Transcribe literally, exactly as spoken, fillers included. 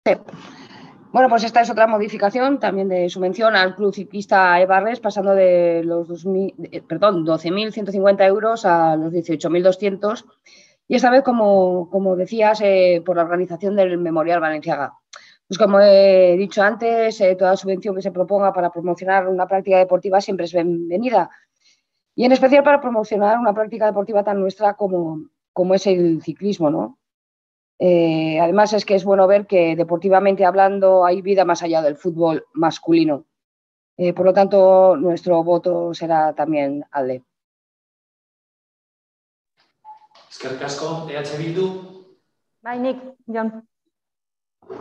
Sí. Bueno, pues esta es otra modificación también de subvención al Club Ciclista Ebarres, pasando de los dos mil, perdón, doce mil ciento cincuenta euros a los dieciocho mil doscientos. Y esta vez, como, como decías, eh, por la organización del Memorial Balenciaga. Pues como he dicho antes, eh, toda subvención que se proponga para promocionar una práctica deportiva siempre es bienvenida. Y en especial para promocionar una práctica deportiva tan nuestra como, como es el ciclismo, ¿no? Eh, además, es que es bueno ver que deportivamente hablando hay vida más allá del fútbol masculino. Eh, por lo tanto, nuestro voto será también alde. Eskerrik asko, E H Bildu. Bai, nik, Jon.